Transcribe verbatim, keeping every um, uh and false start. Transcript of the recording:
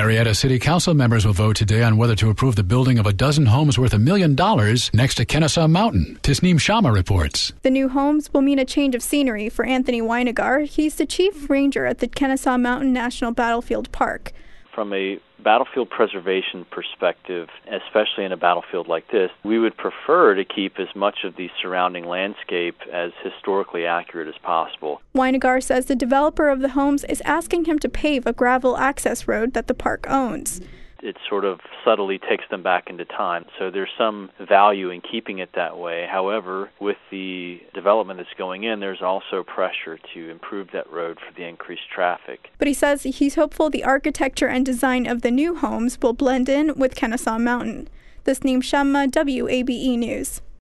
Marietta City Council members will vote today on whether to approve the building of a dozen homes worth a million dollars next to Kennesaw Mountain. Tisneem Sharma reports. The new homes will mean a change of scenery for Anthony Weinegar. He's the chief ranger at the Kennesaw Mountain National Battlefield Park. From a battlefield preservation perspective, especially in a battlefield like this, we would prefer to keep as much of the surrounding landscape as historically accurate as possible. Weinegar says the developer of the homes is asking him to pave a gravel access road that the park owns. It sort of subtly takes them back into time. So there's some value in keeping it that way. However, with the development that's going in, there's also pressure to improve that road for the increased traffic. But he says he's hopeful the architecture and design of the new homes will blend in with Kennesaw Mountain. Tisneem Sharma, W A B E News.